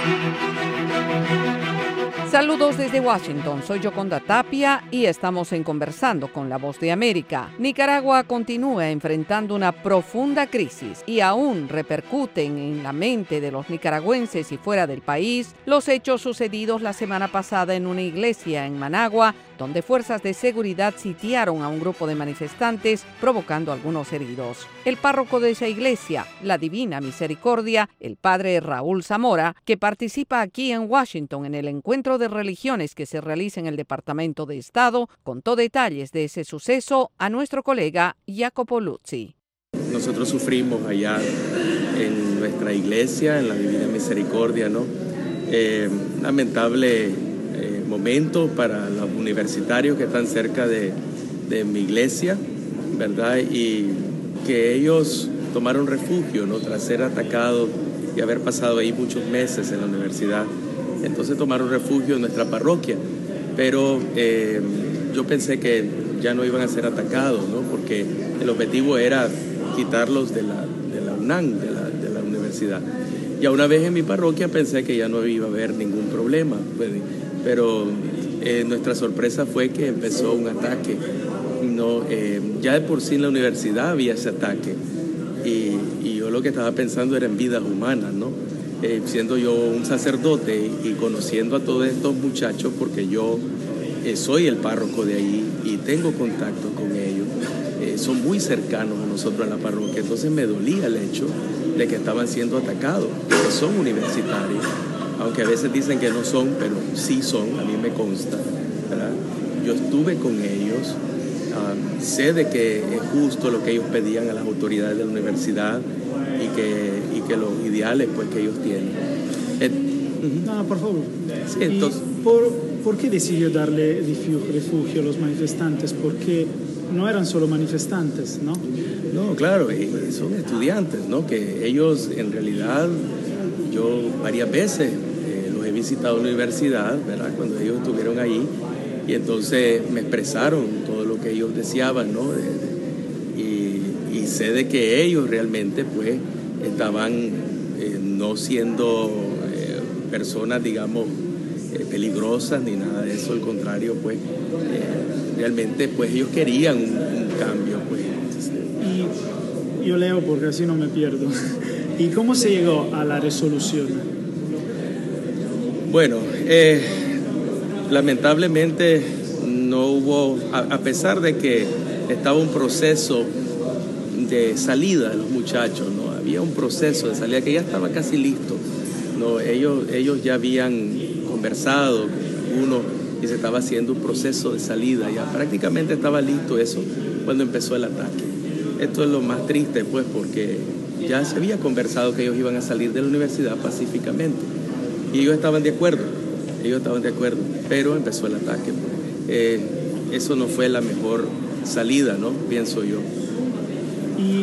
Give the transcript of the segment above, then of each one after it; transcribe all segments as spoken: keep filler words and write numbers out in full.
Saludos desde Washington, soy Yoconda Tapia y estamos en Conversando con la Voz de América. Nicaragua continúa enfrentando una profunda crisis y aún repercuten en la mente de los nicaragüenses y fuera del país los hechos sucedidos la semana pasada en una iglesia en Managua, donde fuerzas de seguridad sitiaron a un grupo de manifestantes, provocando algunos heridos. El párroco de esa iglesia, la Divina Misericordia, el padre Raúl Zamora, que participa aquí en Washington en el encuentro de religiones que se realiza en el Departamento de Estado, contó detalles de ese suceso a nuestro colega Jacopo Luzzi. Nosotros sufrimos allá en nuestra iglesia, en la Divina Misericordia, ¿no? Eh, lamentable eh, momento para los universitarios que están cerca de, de mi iglesia, ¿verdad? Y que ellos tomaron refugio, ¿no? Tras ser atacados y haber pasado ahí muchos meses en la universidad. Entonces tomaron refugio en nuestra parroquia, pero eh, yo pensé que ya no iban a ser atacados, ¿no? Porque el objetivo era quitarlos de la, de la UNAM, de la, de la universidad. Ya una vez en mi parroquia pensé que ya no iba a haber ningún problema, pues, pero eh, nuestra sorpresa fue que empezó un ataque. No, eh, ya de por sí en la universidad había ese ataque y, y yo lo que estaba pensando era en vidas humanas, ¿no? Eh, siendo yo un sacerdote y conociendo a todos estos muchachos, porque yo eh, soy el párroco de ahí y tengo contacto con ellos, eh, son muy cercanos a nosotros en la parroquia, entonces me dolía el hecho de que estaban siendo atacados, que son universitarios, aunque a veces dicen que no son, pero sí son, a mí me consta, ¿verdad? Yo estuve con ellos, um, sé de que es justo lo que ellos pedían a las autoridades de la universidad, y que, y que los ideales pues, que ellos tienen. Et, uh-huh. No, por favor. Sí, entonces, por, ¿Por qué decidió darle refugio a los manifestantes? Porque no eran solo manifestantes, ¿no? No, claro, son estudiantes, ¿no? Que ellos en realidad, yo varias veces eh, los he visitado en la universidad, ¿verdad? Cuando ellos estuvieron ahí, y entonces me expresaron todo lo que ellos deseaban, ¿no? De, de, y sé de que ellos realmente pues estaban eh, no siendo eh, personas digamos eh, peligrosas ni nada de eso, al contrario pues eh, realmente pues ellos querían un, un cambio pues. Y yo leo porque así no me pierdo. ¿Y cómo se llegó a la resolución? Bueno, eh, lamentablemente no hubo, a, a pesar de que estaba un proceso de salida de los muchachos, ¿no? Había un proceso de salida que ya estaba casi listo, ¿no? Ellos, ellos ya habían conversado con uno y se estaba haciendo un proceso de salida, ya prácticamente estaba listo eso cuando empezó el ataque. Esto es lo más triste, pues, porque ya se había conversado que ellos iban a salir de la universidad pacíficamente y ellos estaban de acuerdo, ellos estaban de acuerdo, pero empezó el ataque. Eh, eso no fue la mejor salida, ¿no? Pienso yo. Y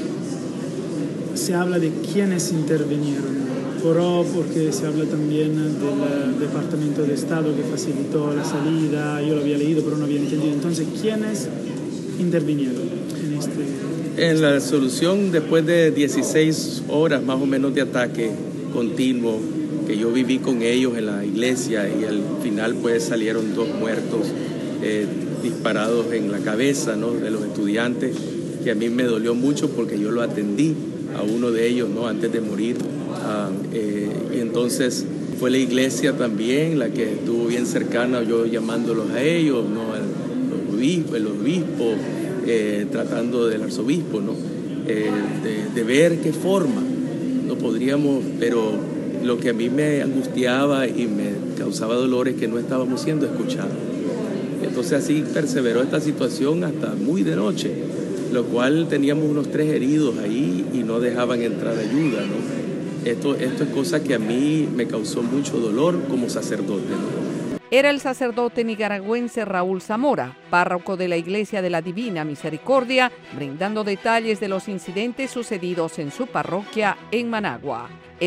se habla de quiénes intervinieron, pero porque se habla también del Departamento de Estado que facilitó la salida, yo lo había leído pero no había entendido. Entonces, ¿quiénes intervinieron en este? En la solución, después de dieciséis horas más o menos de ataque continuo, que yo viví con ellos en la iglesia y al final pues salieron dos muertos eh, disparados en la cabeza, ¿no? De los estudiantes, que a mí me dolió mucho porque yo lo atendí a uno de ellos, ¿no? Antes de morir. Uh, eh, y entonces fue la iglesia también la que estuvo bien cercana, yo llamándolos a ellos, ¿no? El obispo, el obispo eh, tratando del arzobispo, ¿no? Eh, de, de ver qué forma no podríamos, pero lo que a mí me angustiaba y me causaba dolor es que no estábamos siendo escuchados. Entonces así perseveró esta situación hasta muy de noche, lo cual teníamos unos tres heridos ahí y no dejaban entrar ayuda, ¿no? Esto, esto es cosa que a mí me causó mucho dolor como sacerdote, ¿no? Era el sacerdote nicaragüense Raúl Zamora, párroco de la Iglesia de la Divina Misericordia, brindando detalles de los incidentes sucedidos en su parroquia en Managua.